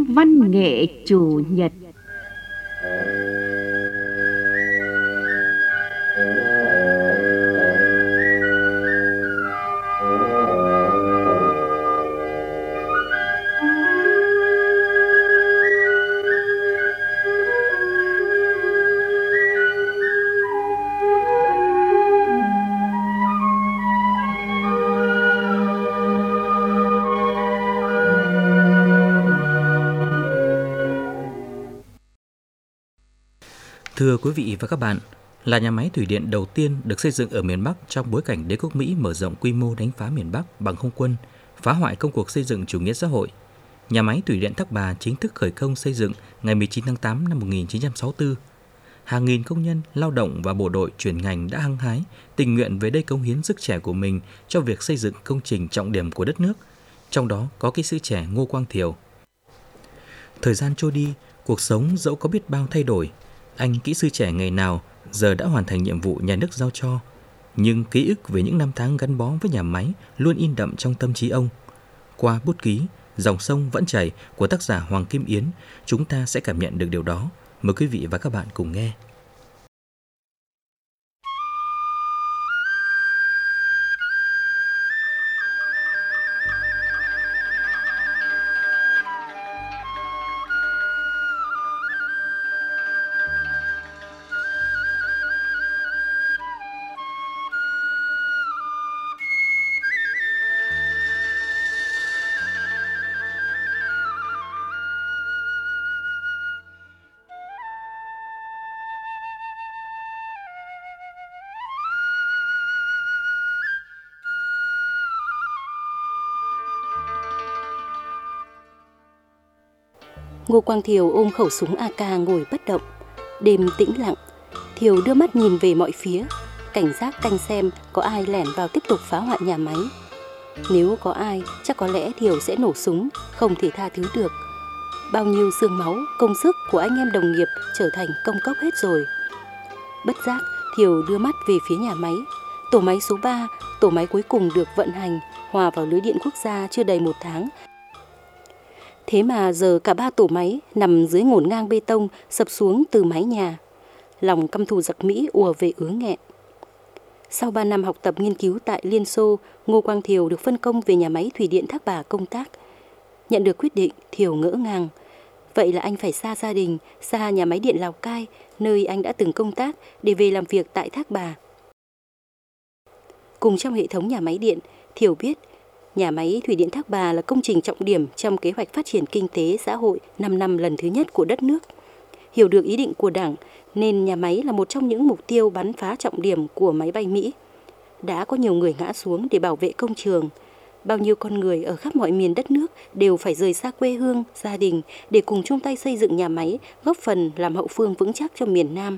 Văn nghệ chủ nhật. Thưa quý vị và các bạn, là nhà máy thủy điện đầu tiên được xây dựng ở miền Bắc trong bối cảnh đế quốc Mỹ mở rộng quy mô đánh phá miền Bắc bằng không quân, phá hoại công cuộc xây dựng chủ nghĩa xã hội. Nhà máy thủy điện Thác Bà chính thức khởi công xây dựng ngày 19 tháng 8 năm 1964. Hàng nghìn công nhân, lao động và bộ đội chuyển ngành đã hăng hái, tình nguyện về đây cống hiến sức trẻ của mình cho việc xây dựng công trình trọng điểm của đất nước, trong đó có kỹ sư trẻ Ngô Quang Thiều. Thời gian trôi đi, cuộc sống dẫu có biết bao thay đổi, anh kỹ sư trẻ ngày nào giờ đã hoàn thành nhiệm vụ nhà nước giao cho, nhưng ký ức về những năm tháng gắn bó với nhà máy luôn in đậm trong tâm trí ông. Qua bút ký Dòng sông vẫn chảy của tác giả Hoàng Kim Yến, chúng ta sẽ cảm nhận được điều đó. Mời quý vị và các bạn cùng nghe. Ngô Quang Thiều ôm khẩu súng AK ngồi bất động. Đêm tĩnh lặng, Thiều đưa mắt nhìn về mọi phía, cảnh giác canh xem có ai lẻn vào tiếp tục phá hoại nhà máy. Nếu có ai, chắc có lẽ Thiều sẽ nổ súng, không thể tha thứ được. Bao nhiêu xương máu, công sức của anh em đồng nghiệp trở thành công cốc hết rồi. Bất giác, Thiều đưa mắt về phía nhà máy. Tổ máy số 3, tổ máy cuối cùng được vận hành, hòa vào lưới điện quốc gia chưa đầy 1 tháng. Thế mà giờ cả 3 tổ máy nằm dưới ngổn ngang bê tông sập xuống từ mái nhà. Lòng căm thù giặc Mỹ ùa về ứ nghẹn. Sau 3 năm học tập nghiên cứu tại Liên Xô, Ngô Quang Thiều được phân công về nhà máy thủy điện Thác Bà công tác. Nhận được quyết định, Thiều ngỡ ngàng. Vậy là anh phải xa gia đình, xa nhà máy điện Lào Cai, nơi anh đã từng công tác, để về làm việc tại Thác Bà. Cùng trong hệ thống nhà máy điện, Thiều biết nhà máy thủy điện Thác Bà là công trình trọng điểm trong kế hoạch phát triển kinh tế xã hội 5 năm lần thứ nhất của đất nước. Hiểu được ý định của Đảng, nên nhà máy là một trong những mục tiêu bắn phá trọng điểm của máy bay Mỹ. Đã có nhiều người ngã xuống để bảo vệ công trường. Bao nhiêu con người ở khắp mọi miền đất nước đều phải rời xa quê hương, gia đình để cùng chung tay xây dựng nhà máy, góp phần làm hậu phương vững chắc cho miền Nam.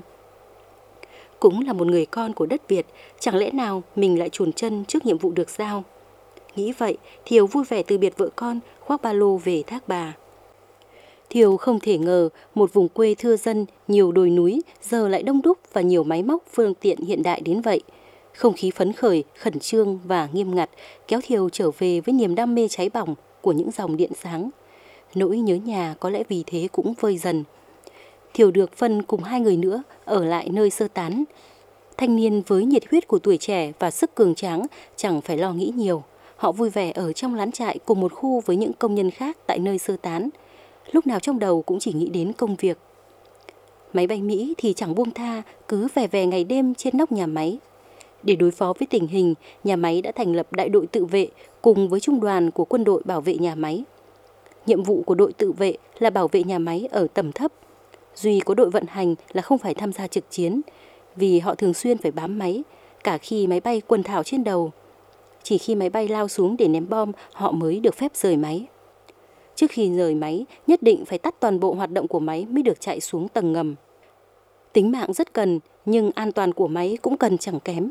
Cũng là một người con của đất Việt, chẳng lẽ nào mình lại chùn chân trước nhiệm vụ được giao? Nghĩ vậy, Thiều vui vẻ từ biệt vợ con, khoác ba lô về Thác Bà. Thiều không thể ngờ một vùng quê thưa dân, nhiều đồi núi, giờ lại đông đúc và nhiều máy móc phương tiện hiện đại đến vậy. Không khí phấn khởi, khẩn trương và nghiêm ngặt kéo Thiều trở về với niềm đam mê cháy bỏng của những dòng điện sáng. Nỗi nhớ nhà có lẽ vì thế cũng vơi dần. Thiều được phân cùng 2 người nữa ở lại nơi sơ tán. Thanh niên với nhiệt huyết của tuổi trẻ và sức cường tráng chẳng phải lo nghĩ nhiều. Họ vui vẻ ở trong lán trại cùng một khu với những công nhân khác tại nơi sơ tán. Lúc nào trong đầu cũng chỉ nghĩ đến công việc. Máy bay Mỹ thì chẳng buông tha, cứ về ngày đêm trên nóc nhà máy. Để đối phó với tình hình, nhà máy đã thành lập đại đội tự vệ cùng với trung đoàn của quân đội bảo vệ nhà máy. Nhiệm vụ của đội tự vệ là bảo vệ nhà máy ở tầm thấp. Duy có đội vận hành là không phải tham gia trực chiến, vì họ thường xuyên phải bám máy, cả khi máy bay quần thảo trên đầu. Chỉ khi máy bay lao xuống để ném bom, họ mới được phép rời máy. Trước khi rời máy, nhất định phải tắt toàn bộ hoạt động của máy mới được chạy xuống tầng ngầm. Tính mạng rất cần, nhưng an toàn của máy cũng cần chẳng kém.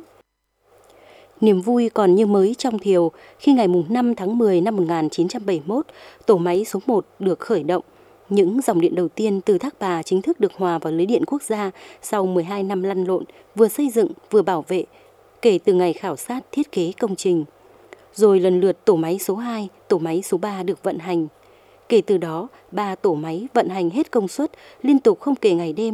Niềm vui còn như mới trong Thiều khi ngày 5 tháng 10 năm 1971, tổ máy số 1 được khởi động. Những dòng điện đầu tiên từ Thác Bà chính thức được hòa vào lưới điện quốc gia sau 12 năm lăn lộn, vừa xây dựng vừa bảo vệ, kể từ ngày khảo sát thiết kế công trình. Rồi lần lượt tổ máy số 2, tổ máy số 3 được vận hành. Kể từ đó, 3 tổ máy vận hành hết công suất, liên tục không kể ngày đêm.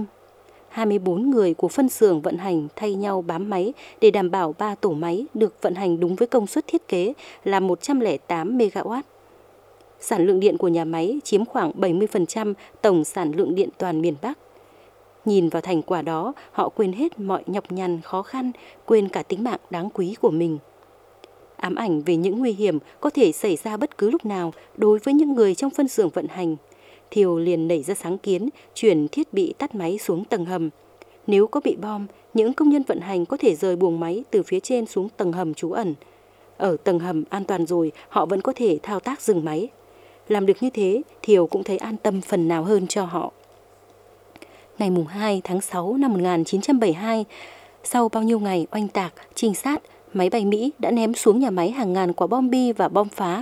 24 người của phân xưởng vận hành thay nhau bám máy để đảm bảo 3 tổ máy được vận hành đúng với công suất thiết kế là 108 MW. Sản lượng điện của nhà máy chiếm khoảng 70% tổng sản lượng điện toàn miền Bắc. Nhìn vào thành quả đó, họ quên hết mọi nhọc nhằn khó khăn, quên cả tính mạng đáng quý của mình. Ám ảnh về những nguy hiểm có thể xảy ra bất cứ lúc nào đối với những người trong phân xưởng vận hành, Thiều liền nảy ra sáng kiến chuyển thiết bị tắt máy xuống tầng hầm. Nếu có bị bom, những công nhân vận hành có thể rời buồng máy từ phía trên xuống tầng hầm trú ẩn. Ở tầng hầm an toàn rồi, họ vẫn có thể thao tác dừng máy. Làm được như thế, Thiều cũng thấy an tâm phần nào hơn cho họ. Ngày 2 tháng 6 năm 1972, sau bao nhiêu ngày oanh tạc, trinh sát, máy bay Mỹ đã ném xuống nhà máy hàng ngàn quả bom bi và bom phá.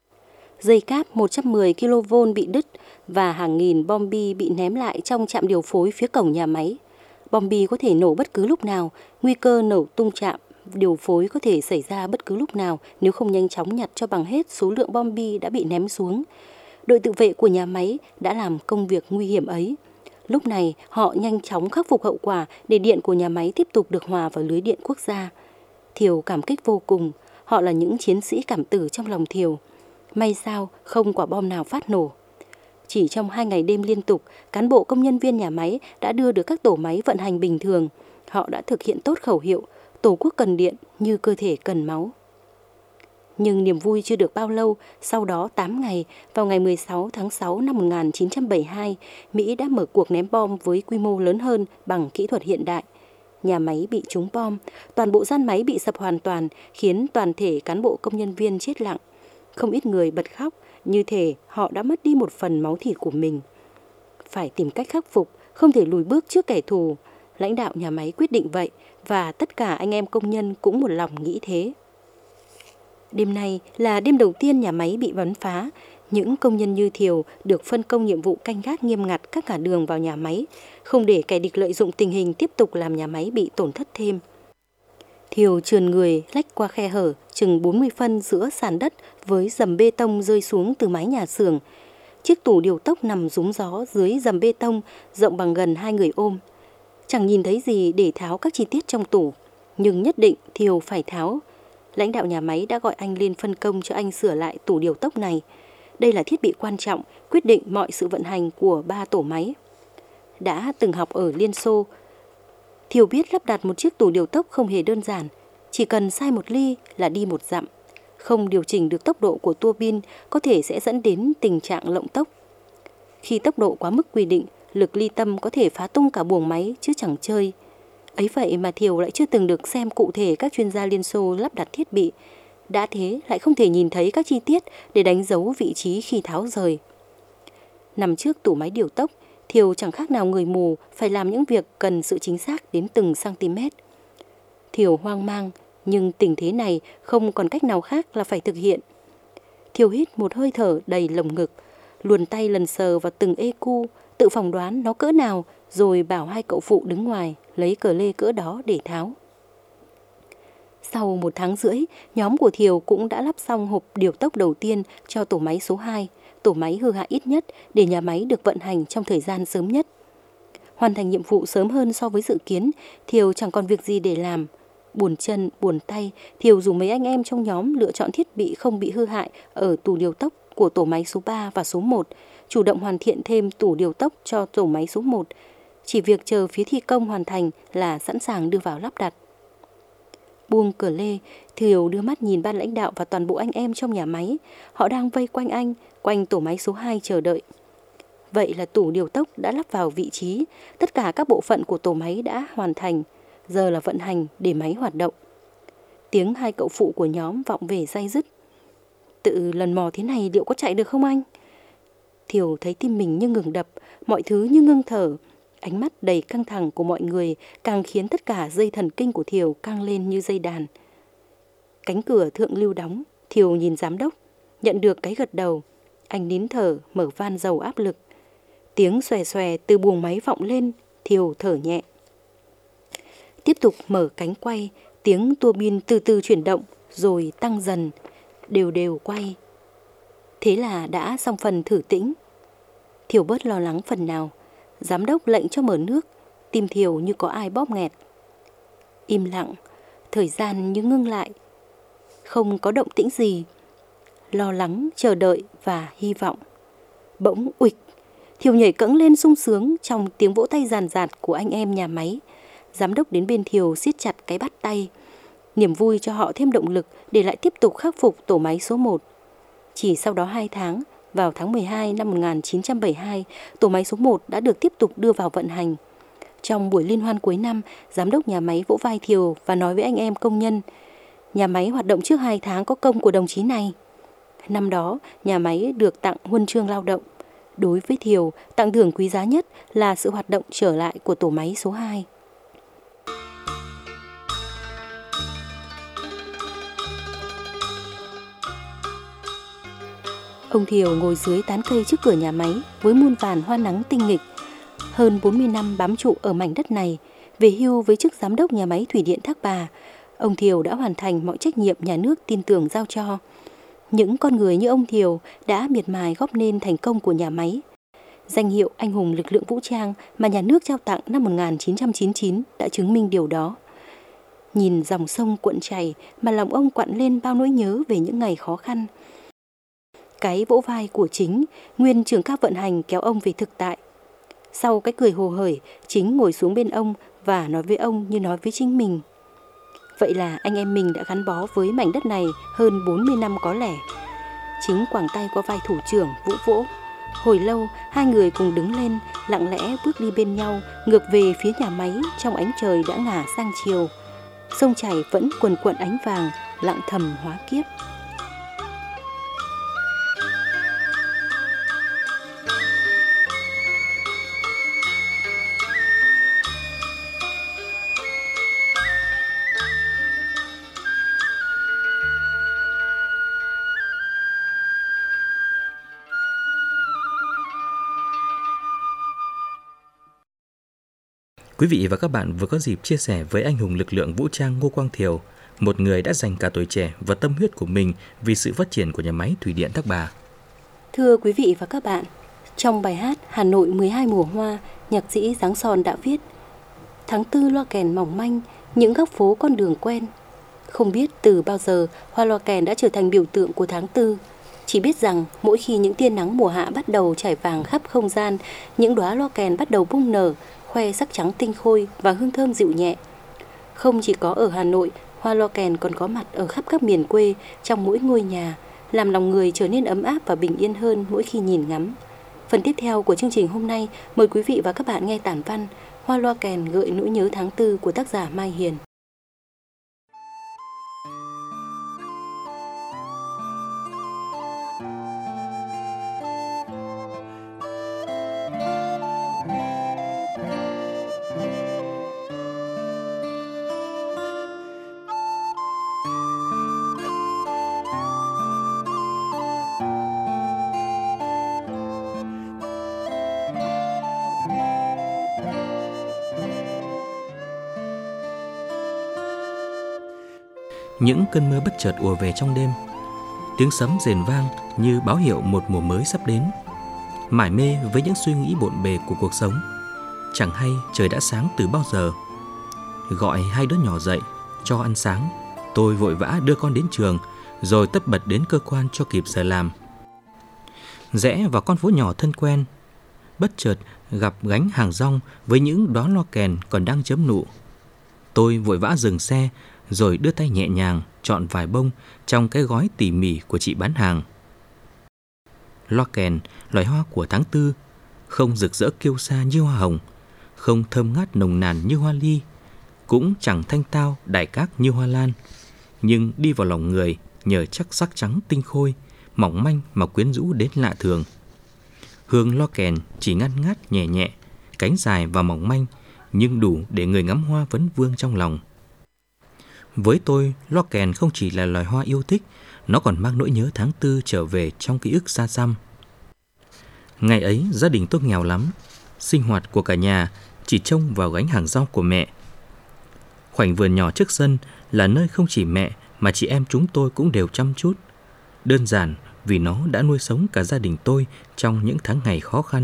Dây cáp 110 kV bị đứt và hàng nghìn bom bi bị ném lại trong trạm điều phối phía cổng nhà máy. Bom bi có thể nổ bất cứ lúc nào, nguy cơ nổ tung trạm điều phối có thể xảy ra bất cứ lúc nào nếu không nhanh chóng nhặt cho bằng hết số lượng bom bi đã bị ném xuống. Đội tự vệ của nhà máy đã làm công việc nguy hiểm ấy. Lúc này, họ nhanh chóng khắc phục hậu quả để điện của nhà máy tiếp tục được hòa vào lưới điện quốc gia. Thiều cảm kích vô cùng, họ là những chiến sĩ cảm tử trong lòng Thiều. May sao không quả bom nào phát nổ. Chỉ trong 2 ngày đêm liên tục, cán bộ công nhân viên nhà máy đã đưa được các tổ máy vận hành bình thường. Họ đã thực hiện tốt khẩu hiệu Tổ quốc cần điện như cơ thể cần máu. Nhưng niềm vui chưa được bao lâu, sau đó 8 ngày, vào ngày 16 tháng 6 năm 1972, Mỹ đã mở cuộc ném bom với quy mô lớn hơn bằng kỹ thuật hiện đại. Nhà máy bị trúng bom, toàn bộ gian máy bị sập hoàn toàn, khiến toàn thể cán bộ công nhân viên chết lặng. Không ít người bật khóc, như thể họ đã mất đi một phần máu thịt của mình. Phải tìm cách khắc phục, không thể lùi bước trước kẻ thù. Lãnh đạo nhà máy quyết định vậy, và tất cả anh em công nhân cũng một lòng nghĩ thế. Đêm nay là đêm đầu tiên nhà máy bị bắn phá. Những công nhân như Thiều được phân công nhiệm vụ canh gác nghiêm ngặt các ngả đường vào nhà máy, không để kẻ địch lợi dụng tình hình tiếp tục làm nhà máy bị tổn thất thêm. Thiều trườn người lách qua khe hở chừng 40 phân giữa sàn đất với dầm bê tông rơi xuống từ mái nhà xưởng. Chiếc tủ điều tốc nằm rúng gió dưới dầm bê tông rộng bằng gần 2 người ôm. Chẳng nhìn thấy gì để tháo các chi tiết trong tủ, nhưng nhất định Thiều phải tháo. Lãnh đạo nhà máy đã gọi anh lên phân công cho anh sửa lại tủ điều tốc này. Đây là thiết bị quan trọng, quyết định mọi sự vận hành của 3 tổ máy. Đã từng học ở Liên Xô, Thiều biết lắp đặt một chiếc tủ điều tốc không hề đơn giản. Chỉ cần sai một ly là đi một dặm. Không điều chỉnh được tốc độ của tua bin có thể sẽ dẫn đến tình trạng lộng tốc. Khi tốc độ quá mức quy định, lực ly tâm có thể phá tung cả buồng máy chứ chẳng chơi. Ấy vậy mà Thiều lại chưa từng được xem cụ thể các chuyên gia Liên Xô lắp đặt thiết bị. Đã thế lại không thể nhìn thấy các chi tiết để đánh dấu vị trí khi tháo rời. Nằm trước tủ máy điều tốc, Thiều chẳng khác nào người mù phải làm những việc cần sự chính xác đến từng cm. Thiều hoang mang, nhưng tình thế này không còn cách nào khác là phải thực hiện. Thiều hít một hơi thở đầy lồng ngực, luồn tay lần sờ vào từng EQ, tự phỏng đoán nó cỡ nào, rồi bảo 2 cậu phụ đứng ngoài lấy cờ lê cỡ đó để tháo. Sau 1 tháng rưỡi, nhóm của Thiều cũng đã lắp xong hộp điều tốc đầu tiên cho tổ máy số 2, tổ máy hư hại ít nhất để nhà máy được vận hành trong thời gian sớm nhất. Hoàn thành nhiệm vụ sớm hơn so với dự kiến, Thiều chẳng còn việc gì để làm. Buồn chân, buồn tay, Thiều dùng mấy anh em trong nhóm lựa chọn thiết bị không bị hư hại ở tủ điều tốc của tổ máy số 3 và số 1, chủ động hoàn thiện thêm tủ điều tốc cho tổ máy số 1. Chỉ việc chờ phía thi công hoàn thành là sẵn sàng đưa vào lắp đặt. Buông cờ lê, Thiều đưa mắt nhìn ban lãnh đạo và toàn bộ anh em trong nhà máy. Họ đang vây quanh anh, quanh tổ máy số 2 chờ đợi. Vậy là tủ điều tốc đã lắp vào vị trí, tất cả các bộ phận của tổ máy đã hoàn thành. Giờ là vận hành để máy hoạt động. Tiếng 2 cậu phụ của nhóm vọng về day dứt. Tự lần mò thế này liệu có chạy được không anh? Thiều thấy tim mình như ngừng đập, mọi thứ như ngưng thở. Ánh mắt đầy căng thẳng của mọi người càng khiến tất cả dây thần kinh của Thiều căng lên như dây đàn. Cánh cửa thượng lưu đóng, Thiều nhìn giám đốc, nhận được cái gật đầu. Anh nín thở, mở van dầu áp lực. Tiếng xòe xòe từ buồng máy vọng lên, Thiều thở nhẹ. Tiếp tục mở cánh quay, tiếng tua bin từ từ chuyển động, rồi tăng dần, đều đều quay. Thế là đã xong phần thử tĩnh. Thiều bớt lo lắng phần nào. Giám đốc lệnh cho mở nước, tim Thiều như có ai bóp nghẹt. Im lặng, thời gian như ngưng lại. Không có động tĩnh gì. Lo lắng, chờ đợi và hy vọng. Bỗng uịch, Thiều nhảy cẫng lên sung sướng trong tiếng vỗ tay ràn rạt của anh em nhà máy. Giám đốc đến bên Thiều siết chặt cái bắt tay. Niềm vui cho họ thêm động lực để lại tiếp tục khắc phục tổ máy số 1. Chỉ sau đó 2 tháng, vào tháng 12 năm 1972, tổ máy số 1 đã được tiếp tục đưa vào vận hành. Trong buổi liên hoan cuối năm, giám đốc nhà máy vỗ vai Thiều và nói với anh em công nhân, nhà máy hoạt động trước 2 tháng có công của đồng chí này. Năm đó, nhà máy được tặng huân chương lao động. Đối với Thiều, tặng thưởng quý giá nhất là sự hoạt động trở lại của tổ máy số 2. Ông Thiều ngồi dưới tán cây trước cửa nhà máy với muôn vàn hoa nắng tinh nghịch. Hơn 40 năm bám trụ ở mảnh đất này, về hưu với chức giám đốc nhà máy thủy điện Thác Bà, ông Thiều đã hoàn thành mọi trách nhiệm nhà nước tin tưởng giao cho. Những con người như ông Thiều đã miệt mài góp nên thành công của nhà máy. Danh hiệu anh hùng lực lượng vũ trang mà nhà nước trao tặng năm 1999 đã chứng minh điều đó. Nhìn dòng sông cuộn chảy mà lòng ông quặn lên bao nỗi nhớ về những ngày khó khăn. Cái vỗ vai của Chính, nguyên trưởng các vận hành kéo ông về thực tại. Sau cái cười hồ hởi, Chính ngồi xuống bên ông và nói với ông như nói với chính mình. Vậy là anh em mình đã gắn bó với mảnh đất này hơn 40 năm có lẽ. Chính quàng tay qua vai thủ trưởng Vũ vỗ. Hồi lâu, hai người cùng đứng lên, lặng lẽ bước đi bên nhau, ngược về phía nhà máy trong ánh trời đã ngả sang chiều. Sông chảy vẫn quần quận ánh vàng, lặng thầm hóa kiếp. Quý vị và các bạn vừa có dịp chia sẻ với anh hùng lực lượng vũ trang Ngô Quang Thiều, một người đã dành cả tuổi trẻ và tâm huyết của mình vì sự phát triển của nhà máy thủy điện Thác Bà. Thưa quý vị và các bạn, trong bài hát Hà Nội 12 mùa hoa, nhạc sĩ Giáng Son đã viết: tháng 4 loa kèn mỏng manh, những góc phố con đường quen. Không biết từ bao giờ hoa loa kèn đã trở thành biểu tượng của tháng 4. Chỉ biết rằng mỗi khi những tia nắng mùa hạ bắt đầu trải vàng khắp không gian, những đóa loa kèn bắt đầu bung nở, khoe sắc trắng tinh khôi và hương thơm dịu nhẹ. Không chỉ có ở Hà Nội, hoa loa kèn còn có mặt ở khắp các miền quê, trong mỗi ngôi nhà, làm lòng người trở nên ấm áp và bình yên hơn mỗi khi nhìn ngắm. Phần tiếp theo của chương trình hôm nay, mời quý vị và các bạn nghe tản văn Hoa loa kèn gợi nỗi nhớ tháng 4 của tác giả Mai Hiền. Những cơn mưa bất chợt ùa về trong đêm. Tiếng sấm rền vang như báo hiệu một mùa mới sắp đến. Mải mê với những suy nghĩ bộn bề của cuộc sống, chẳng hay trời đã sáng từ bao giờ. Gọi hai đứa nhỏ dậy, cho ăn sáng. Tôi vội vã đưa con đến trường, rồi tất bật đến cơ quan cho kịp giờ làm. Rẽ vào con phố nhỏ thân quen, bất chợt gặp gánh hàng rong với những đóa loa kèn còn đang chớm nụ. Tôi vội vã dừng xe, rồi đưa tay nhẹ nhàng chọn vài bông trong cái gói tỉ mỉ của chị bán hàng. Loa kèn, loài hoa của tháng 4, không rực rỡ kiêu sa như hoa hồng, không thơm ngát nồng nàn như hoa ly, cũng chẳng thanh tao đại cát như hoa lan, nhưng đi vào lòng người nhờ chắc sắc trắng tinh khôi, mỏng manh mà quyến rũ đến lạ thường. Hương loa kèn chỉ ngăn ngát nhẹ nhẹ, cánh dài và mỏng manh, nhưng đủ để người ngắm hoa vấn vương trong lòng. Với tôi, loa kèn không chỉ là loài hoa yêu thích, nó còn mang nỗi nhớ tháng 4 trở về trong ký ức xa xăm. Ngày ấy, gia đình tôi nghèo lắm. Sinh hoạt của cả nhà chỉ trông vào gánh hàng rau của mẹ. Khoảnh vườn nhỏ trước sân là nơi không chỉ mẹ mà chị em chúng tôi cũng đều chăm chút. Đơn giản vì nó đã nuôi sống cả gia đình tôi trong những tháng ngày khó khăn.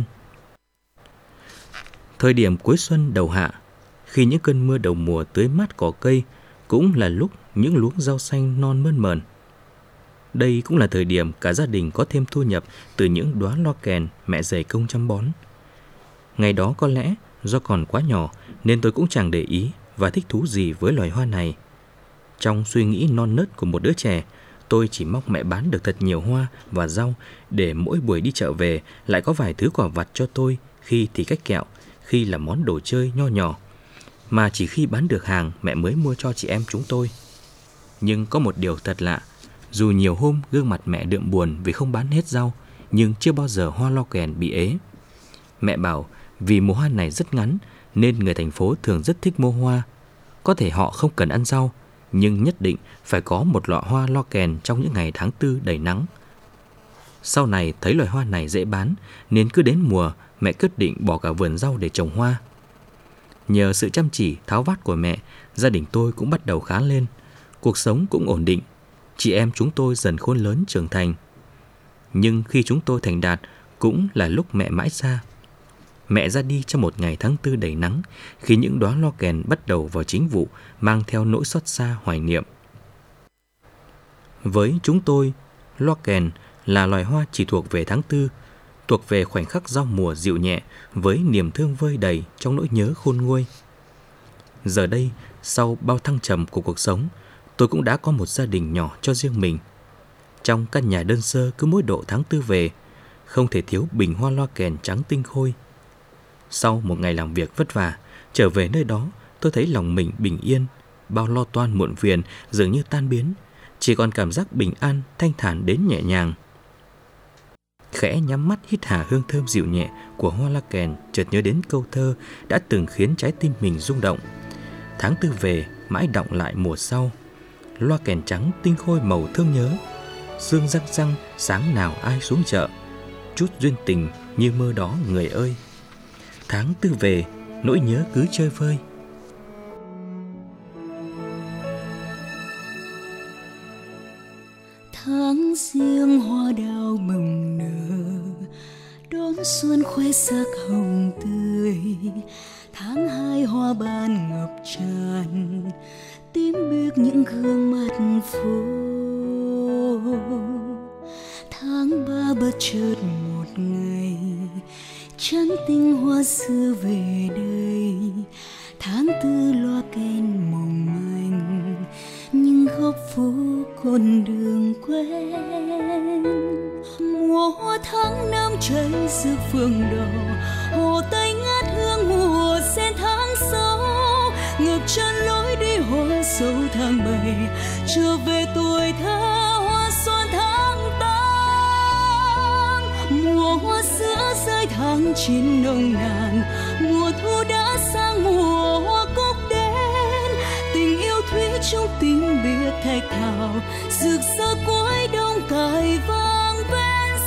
Thời điểm cuối xuân đầu hạ, khi những cơn mưa đầu mùa tưới mát cỏ cây, cũng là lúc những luống rau xanh non mơn mởn. Đây cũng là thời điểm cả gia đình có thêm thu nhập từ những đóa lo kèn mẹ dày công chăm bón. Ngày đó có lẽ do còn quá nhỏ nên tôi cũng chẳng để ý và thích thú gì với loài hoa này. Trong suy nghĩ non nớt của một đứa trẻ, tôi chỉ mong mẹ bán được thật nhiều hoa và rau để mỗi buổi đi chợ về lại có vài thứ quà vặt cho tôi, khi thì cách kẹo, khi là món đồ chơi nho nhỏ. Mà chỉ khi bán được hàng mẹ mới mua cho chị em chúng tôi. Nhưng có một điều thật lạ, dù nhiều hôm gương mặt mẹ đượm buồn vì không bán hết rau, nhưng chưa bao giờ hoa lo kèn bị ế. Mẹ bảo vì mùa hoa này rất ngắn nên người thành phố thường rất thích mua hoa. Có thể họ không cần ăn rau, nhưng nhất định phải có một lọ hoa lo kèn trong những ngày tháng 4 đầy nắng. Sau này thấy loài hoa này dễ bán nên cứ đến mùa mẹ quyết định bỏ cả vườn rau để trồng hoa. Nhờ sự chăm chỉ tháo vát của mẹ, gia đình tôi cũng bắt đầu khá lên. Cuộc sống cũng ổn định. Chị em chúng tôi dần khôn lớn trưởng thành. Nhưng khi chúng tôi thành đạt cũng là lúc mẹ mãi xa. Mẹ ra đi trong một ngày tháng 4 đầy nắng, khi những đóa lo kèn bắt đầu vào chính vụ, mang theo nỗi xót xa hoài niệm. Với chúng tôi, lo kèn là loài hoa chỉ thuộc về tháng 4, thuộc về khoảnh khắc giao mùa dịu nhẹ với niềm thương vơi đầy trong nỗi nhớ khôn nguôi. Giờ đây, sau bao thăng trầm của cuộc sống, tôi cũng đã có một gia đình nhỏ cho riêng mình. Trong căn nhà đơn sơ cứ mỗi độ tháng 4 về, không thể thiếu bình hoa loa kèn trắng tinh khôi. Sau một ngày làm việc vất vả, trở về nơi đó, tôi thấy lòng mình bình yên, bao lo toan muộn phiền dường như tan biến, chỉ còn cảm giác bình an, thanh thản đến nhẹ nhàng. Khẽ nhắm mắt hít hà hương thơm dịu nhẹ của hoa loa kèn, chợt nhớ đến câu thơ đã từng khiến trái tim mình rung động. Tháng 4 về, mãi đọng lại mùa sau. Loa kèn trắng tinh khôi màu thương nhớ. Sương răng răng, sáng nào ai xuống chợ. Chút duyên tình như mơ đó người ơi. Tháng 4 về, nỗi nhớ cứ chơi vơi. Tháng riêng hoa đào bừng nở, đón xuân khoe sắc hồng tươi. Tháng 2 hoa ban ngập tràn, tím biếc những gương mặt phố. Tháng 3 bất chợt một ngày, trắng tinh hoa xưa về đây. Tháng 4 loa kèn mỏng manh, nhưng góc phố con đường quen. Mùa hoa tháng 5 cháy rực phượng đỏ, hồ Tây ngát hương mùa sen tháng 6. Ngập tràn lối đi hoa sâu tháng 7, trở về tuổi thơ hoa xuân tháng 8. Mùa hoa sữa rơi tháng 9 nồng nàn, mùa thu đã sang mùa hoa cúc đến. Tình yêu thủy chung tím biệt thạch thảo, rực rỡ cuối đông cài vang ven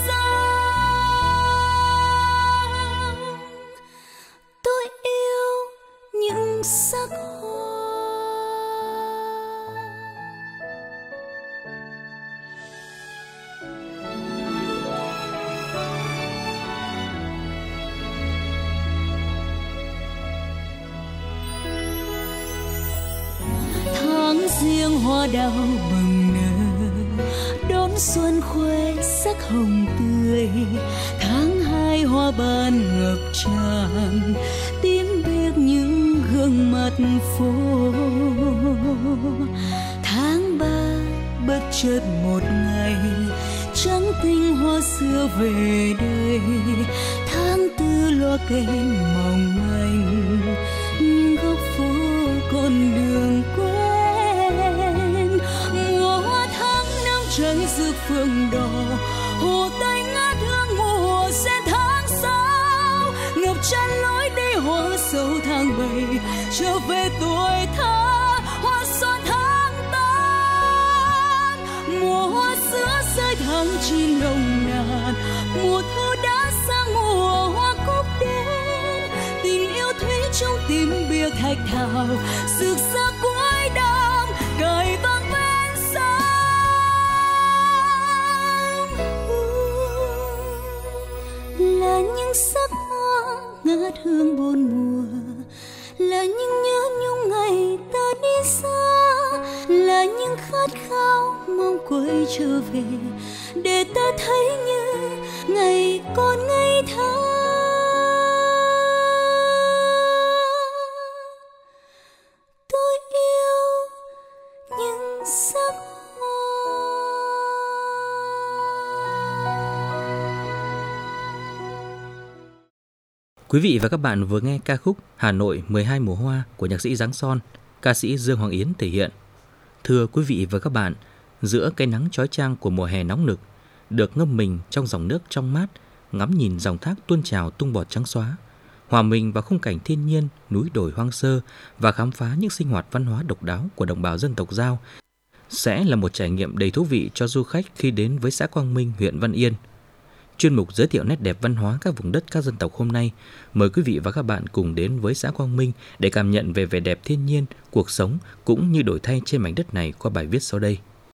sông. Tôi yêu những sắc hoa. Riêng hoa đào bừng nở, đón xuân khoe sắc hồng tươi. Tháng 2 hoa ban ngập tràn, tím biếc những gương mặt phố. Tháng 3 bất chợt một ngày, trắng tinh hoa xưa về đây. Tháng 4 loa kèn mỏng manh, nhưng góc phố con đường quen. Cháy rực phượng đỏ, hồ Tây ngát hương mùa sen tháng 6. Ngập tràn lối đi hoa sâu tháng 7, trở về tuổi thơ hoa xuân tháng 8. Mùa hoa sữa rơi tháng 9 nồng nàn, mùa thu đã sang mùa hoa cúc đến. Tình yêu thủy chung tím biếc thạch thảo, rực rỡ cuối đông cài vang ven sông. là những sắc hoa ngát hương bốn mùa, là những nhớ nhung ngày ta đi xa, là những khát khao mong quay trở về để ta thấy như ngày còn ngây thơ. Tôi yêu những sắc hoa. Quý vị và các bạn vừa nghe ca khúc Hà Nội 12 mùa hoa của nhạc sĩ Giáng Son, ca sĩ Dương Hoàng Yến thể hiện. Thưa quý vị và các bạn, giữa cái nắng chói chang của mùa hè nóng nực, được ngâm mình trong dòng nước trong mát, ngắm nhìn dòng thác tuôn trào tung bọt trắng xóa, hòa mình vào khung cảnh thiên nhiên, núi đồi hoang sơ và khám phá những sinh hoạt văn hóa độc đáo của đồng bào dân tộc Dao sẽ là một trải nghiệm đầy thú vị cho du khách khi đến với xã Quang Minh, huyện Văn Yên. Chuyên mục giới thiệu nét đẹp văn hóa các vùng đất các dân tộc hôm nay, mời quý vị và các bạn cùng đến với xã Quang Minh để cảm nhận về vẻ đẹp thiên nhiên, cuộc sống cũng như đổi thay trên mảnh đất này qua bài viết sau đây.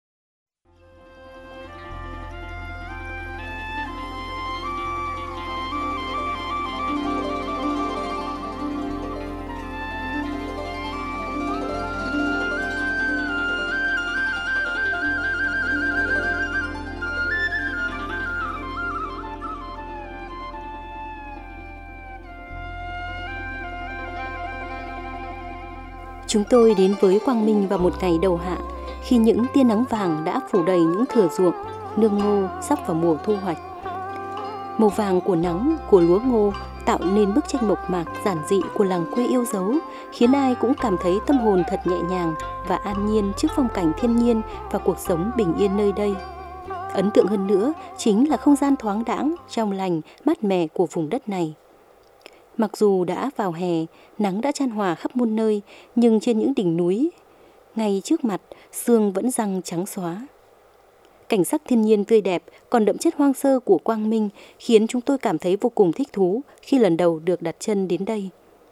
Chúng tôi đến với Quang Minh vào một ngày đầu hạ, khi những tia nắng vàng đã phủ đầy những thửa ruộng, nương ngô sắp vào mùa thu hoạch. Màu vàng của nắng, của lúa ngô tạo nên bức tranh mộc mạc giản dị của làng quê yêu dấu, khiến ai cũng cảm thấy tâm hồn thật nhẹ nhàng và an nhiên trước phong cảnh thiên nhiên và cuộc sống bình yên nơi đây. Ấn tượng hơn nữa chính là không gian thoáng đãng, trong lành, mát mẻ của vùng đất này. Mặc dù đã vào hè, nắng đã chan hòa khắp muôn nơi, nhưng trên những đỉnh núi, ngay trước mặt, sương vẫn răng trắng xóa. Cảnh sắc thiên nhiên tươi đẹp, còn đậm chất hoang sơ của Quang Minh khiến chúng tôi cảm thấy vô cùng thích thú khi lần đầu được đặt chân đến đây.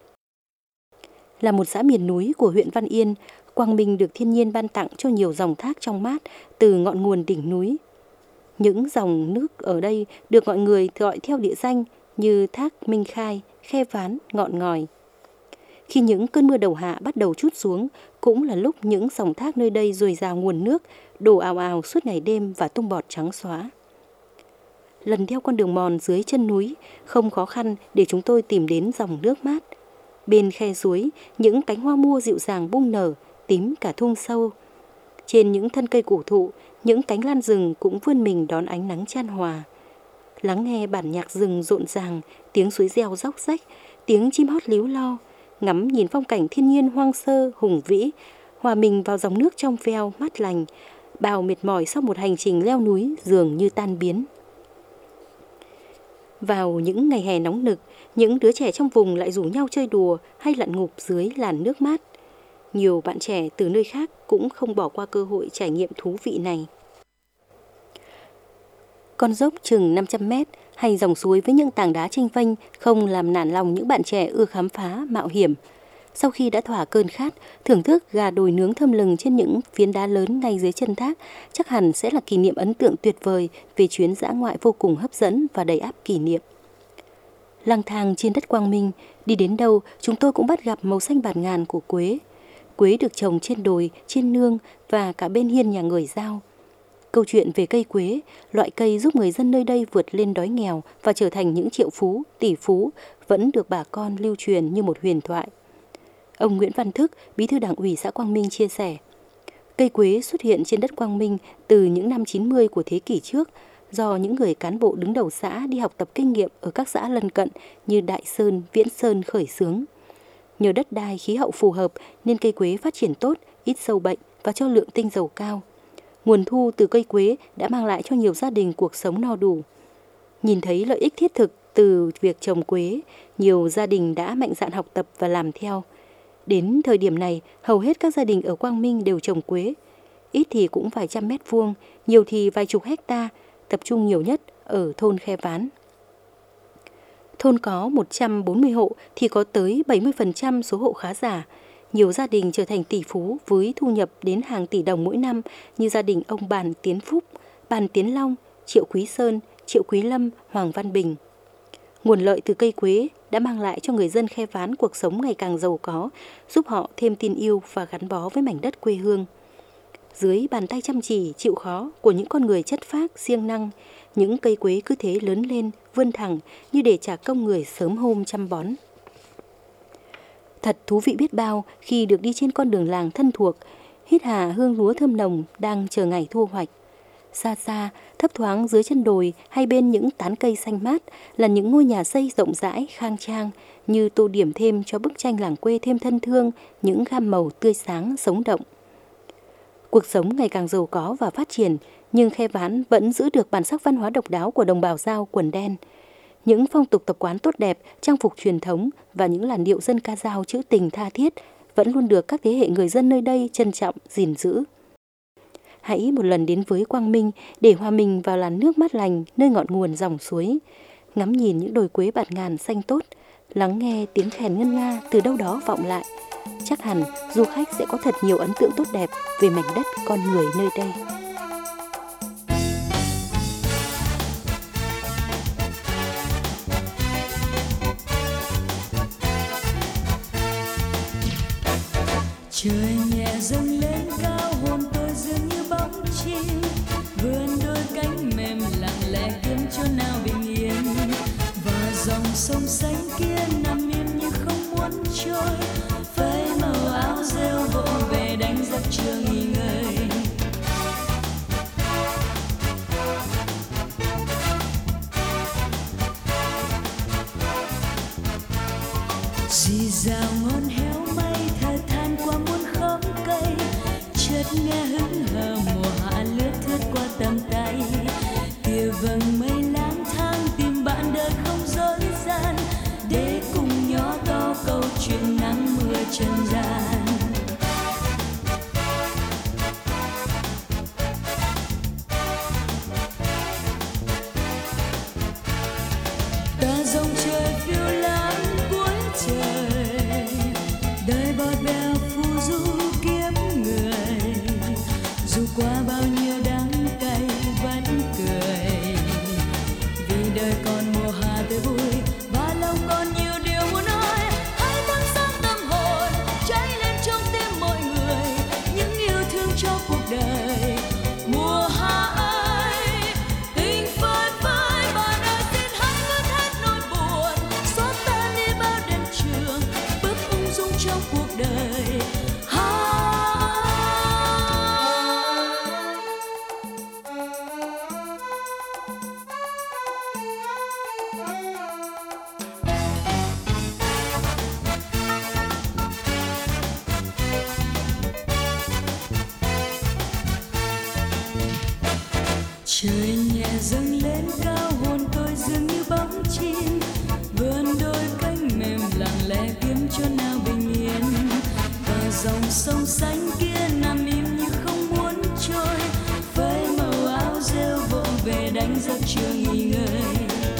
Là một xã miền núi của huyện Văn Yên, Quang Minh được thiên nhiên ban tặng cho nhiều dòng thác trong mát từ ngọn nguồn đỉnh núi. Những dòng nước ở đây được mọi người gọi theo địa danh như thác Minh Khai, Khe Ván, Ngọn Ngòi. Khi những cơn mưa đầu hạ bắt đầu trút xuống, cũng là lúc những dòng thác nơi đây dồi dào nguồn nước, đổ ào ào suốt ngày đêm và tung bọt trắng xóa. Lần theo con đường mòn dưới chân núi, không khó khăn để chúng tôi tìm đến dòng nước mát. Bên khe suối, những cánh hoa mua dịu dàng bung nở, tím cả thung sâu. Trên những thân cây cổ thụ, những cánh lan rừng cũng vươn mình đón ánh nắng chan hòa. Lắng nghe bản nhạc rừng rộn ràng, tiếng suối reo róc rách, tiếng chim hót líu lo, ngắm nhìn phong cảnh thiên nhiên hoang sơ, hùng vĩ, hòa mình vào dòng nước trong veo, mát lành, bao mệt mỏi sau một hành trình leo núi dường như tan biến. Vào những ngày hè nóng nực, những đứa trẻ trong vùng lại rủ nhau chơi đùa hay lặn ngụp dưới làn nước mát. Nhiều bạn trẻ từ nơi khác cũng không bỏ qua cơ hội trải nghiệm thú vị này. Con dốc chừng 500 mét hay dòng suối với những tảng đá chênh vênh không làm nản lòng những bạn trẻ ưa khám phá, mạo hiểm. Sau khi đã thỏa cơn khát, thưởng thức gà đồi nướng thơm lừng trên những phiến đá lớn ngay dưới chân thác chắc hẳn sẽ là kỷ niệm ấn tượng tuyệt vời về chuyến dã ngoại vô cùng hấp dẫn và đầy ắp kỷ niệm. Lang thang trên đất Quang Minh, đi đến đâu chúng tôi cũng bắt gặp màu xanh bạt ngàn của quế. Quế được trồng trên đồi, trên nương và cả bên hiên nhà người Dao. Câu chuyện về cây quế, loại cây giúp người dân nơi đây vượt lên đói nghèo và trở thành những triệu phú, tỷ phú, vẫn được bà con lưu truyền như một huyền thoại. Ông Nguyễn Văn Thức, bí thư Đảng ủy xã Quang Minh chia sẻ, cây quế xuất hiện trên đất Quang Minh từ những năm 90 của thế kỷ trước, do những người cán bộ đứng đầu xã đi học tập kinh nghiệm ở các xã lân cận như Đại Sơn, Viễn Sơn khởi xướng. Nhờ đất đai khí hậu phù hợp nên cây quế phát triển tốt, ít sâu bệnh và cho lượng tinh dầu cao. Nguồn thu từ cây quế đã mang lại cho nhiều gia đình cuộc sống no đủ. Nhìn thấy lợi ích thiết thực từ việc trồng quế, nhiều gia đình đã mạnh dạn học tập và làm theo. Đến thời điểm này, hầu hết các gia đình ở Quang Minh đều trồng quế. Ít thì cũng vài trăm mét vuông, nhiều thì vài chục hecta, tập trung nhiều nhất ở thôn Khe Ván. Thôn có 140 hộ thì có tới 70% số hộ khá giả. Nhiều gia đình trở thành tỷ phú với thu nhập đến hàng tỷ đồng mỗi năm như gia đình ông Bàn Tiến Phúc, Bàn Tiến Long, Triệu Quý Sơn, Triệu Quý Lâm, Hoàng Văn Bình. Nguồn lợi từ cây quế đã mang lại cho người dân Khe Ván cuộc sống ngày càng giàu có, giúp họ thêm tin yêu và gắn bó với mảnh đất quê hương. Dưới bàn tay chăm chỉ, chịu khó của những con người chất phác, siêng năng, những cây quế cứ thế lớn lên, vươn thẳng như để trả công người sớm hôm chăm bón. Thật thú vị biết bao khi được đi trên con đường làng thân thuộc, hít hà hương lúa thơm nồng đang chờ ngày thu hoạch. Xa xa, thấp thoáng dưới chân đồi hay bên những tán cây xanh mát là những ngôi nhà xây rộng rãi, khang trang, như tô điểm thêm cho bức tranh làng quê thêm thân thương, những gam màu tươi sáng, sống động. Cuộc sống ngày càng giàu có và phát triển, nhưng Khe Ván vẫn giữ được bản sắc văn hóa độc đáo của đồng bào Dao quần đen. Những phong tục tập quán tốt đẹp, trang phục truyền thống và những làn điệu dân ca Dao trữ tình tha thiết vẫn luôn được các thế hệ người dân nơi đây trân trọng, gìn giữ. Hãy một lần đến với Quang Minh để hòa mình vào làn nước mát lành nơi ngọn nguồn dòng suối, ngắm nhìn những đồi quế bạt ngàn xanh tốt, lắng nghe tiếng khèn ngân nga từ đâu đó vọng lại. Chắc hẳn du khách sẽ có thật nhiều ấn tượng tốt đẹp về mảnh đất con người nơi đây. Trời nhẹ dâng lên cao, hồn tôi dường như bóng chim, vươn đôi cánh mềm lặng lẽ kiếm chỗ nào bình yên. Và dòng sông xanh kia nằm im như không muốn trôi, phơi màu áo rêu vội về đánh giấc trưa nghỉ ngơi. Rì rào ngọn héo mây thở than qua muôn khóm cây, chợt nghe hững hờ mùa hạ lướt thướt qua tầm tay. Tia vầng mây lang thang tìm bạn đời không dối gian, để cùng nhỏ to câu chuyện nắng mưa trần gian. Ta dòng trời phiêu lãng cuối trời, đời bọt bèo phù du kiếp người. Dù qua bao nhiêu đắng cay vẫn cười, vì đời còn mùa hạ tươi vui và lòng còn nhiều điều muốn nói. Hãy thắp sáng tâm hồn cháy lên trong tim mọi người, những yêu thương cho cuộc đời. Mùa hạ ơi, tình phơi phới và đời xin hãy ngớt hết nỗi buồn, xóa tan đi bao đêm trường, bước ung dung trong cuộc đời. Trời nhẹ dâng lên cao, hồn tôi dường như bóng chim, vươn đôi cánh mềm lặng lẽ kiếm chỗ nào bình yên. Và dòng sông xanh kia nằm im như không muốn trôi, với màu áo rêu vội về đánh giấc trưa nghỉ ngơi.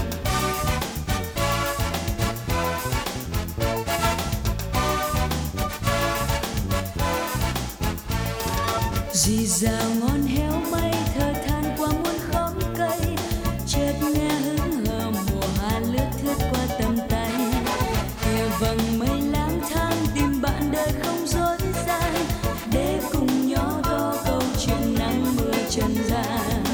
Rì rào ngọn héo mây thở than qua muôn khóm cây, chợt nghe hững hờ mùa hạ lướt thướt qua tầm tay. Tia vầng mây lang thang tìm bạn đời không dối gian, để cùng nhỏ to câu chuyện nắng mưa trần gian.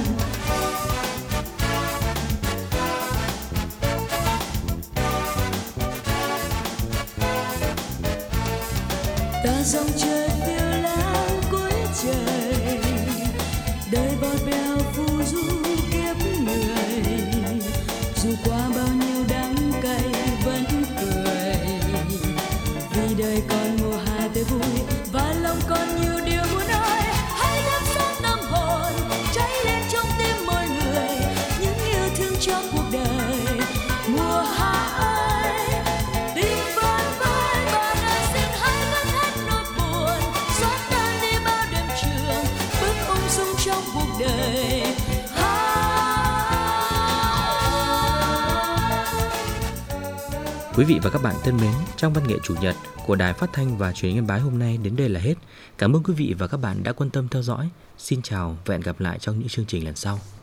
Ta dòng trời phiêu lãng cuối trời, đời bọt bèo phù du kiếp người. Dù qua bao nhiêu đắng cay vẫn cười, vì đời còn mùa hạ tươi vui và lòng còn nhiều điều muốn nói. Hãy thắp sáng tâm hồn cháy lên trong tim mọi người, những yêu thương cho cuộc đời. Mùa hạ ơi, tình phơi phới và đời xin hãy ngớt hết nỗi buồn, xóa tan đi bao đêm trường, bước ung dung trong cuộc đời. Quý vị và các bạn thân mến, trong văn nghệ chủ nhật của Đài Phát thanh và Truyền hình Yên Bái hôm nay đến đây là hết. Cảm ơn quý vị và các bạn đã quan tâm theo dõi. Xin chào và hẹn gặp lại trong những chương trình lần sau.